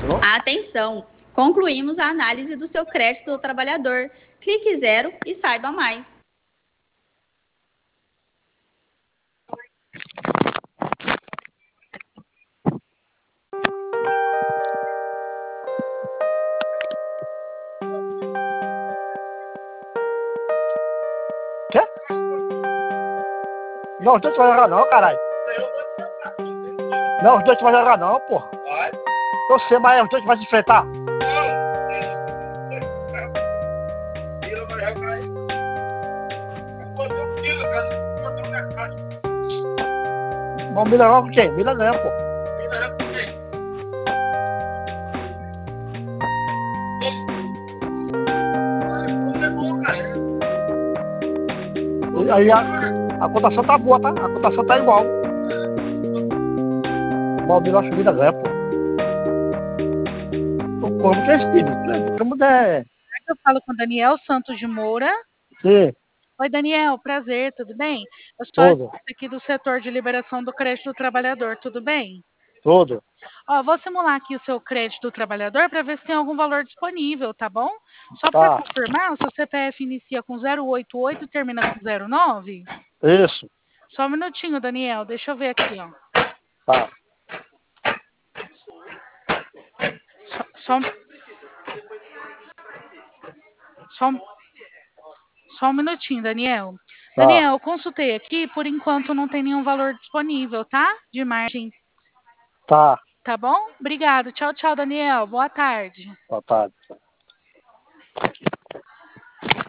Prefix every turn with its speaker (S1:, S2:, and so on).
S1: Atenção! Concluímos a análise do seu crédito do trabalhador. Clique 0 e saiba mais.
S2: Quê? Não, os dois vai jogar não, caralho. Não, os dois vai jogar não, porra. Eu sei, mas os dois vai se enfrentar. Mas o Mila não com quem? Mila ganha, pô. Aí a cotação tá boa, tá? A cotação tá igual. Mas o Mila acho que o Mila ganha, pô. O corpo que é espírito, né? Porque a mulher...
S3: Eu falo com o Daniel Santos de Moura.
S2: Sim.
S3: Oi, Daniel, prazer, tudo bem? Eu sou aqui do setor de liberação do crédito do trabalhador, tudo bem?
S2: Tudo.
S3: Ó, vou simular aqui o seu crédito do trabalhador para ver se tem algum valor disponível, tá bom? Só para confirmar, o seu CPF inicia com 088 e termina com 09?
S2: Isso.
S3: Só um minutinho, Daniel, deixa eu ver aqui, ó.
S2: Tá.
S3: Só um minutinho, Daniel.
S2: Tá.
S3: Daniel, eu consultei aqui, por enquanto não tem nenhum valor disponível, tá? De margem.
S2: Tá.
S3: Tá bom? Obrigado. Tchau, tchau, Daniel. Boa tarde.
S2: Boa tarde.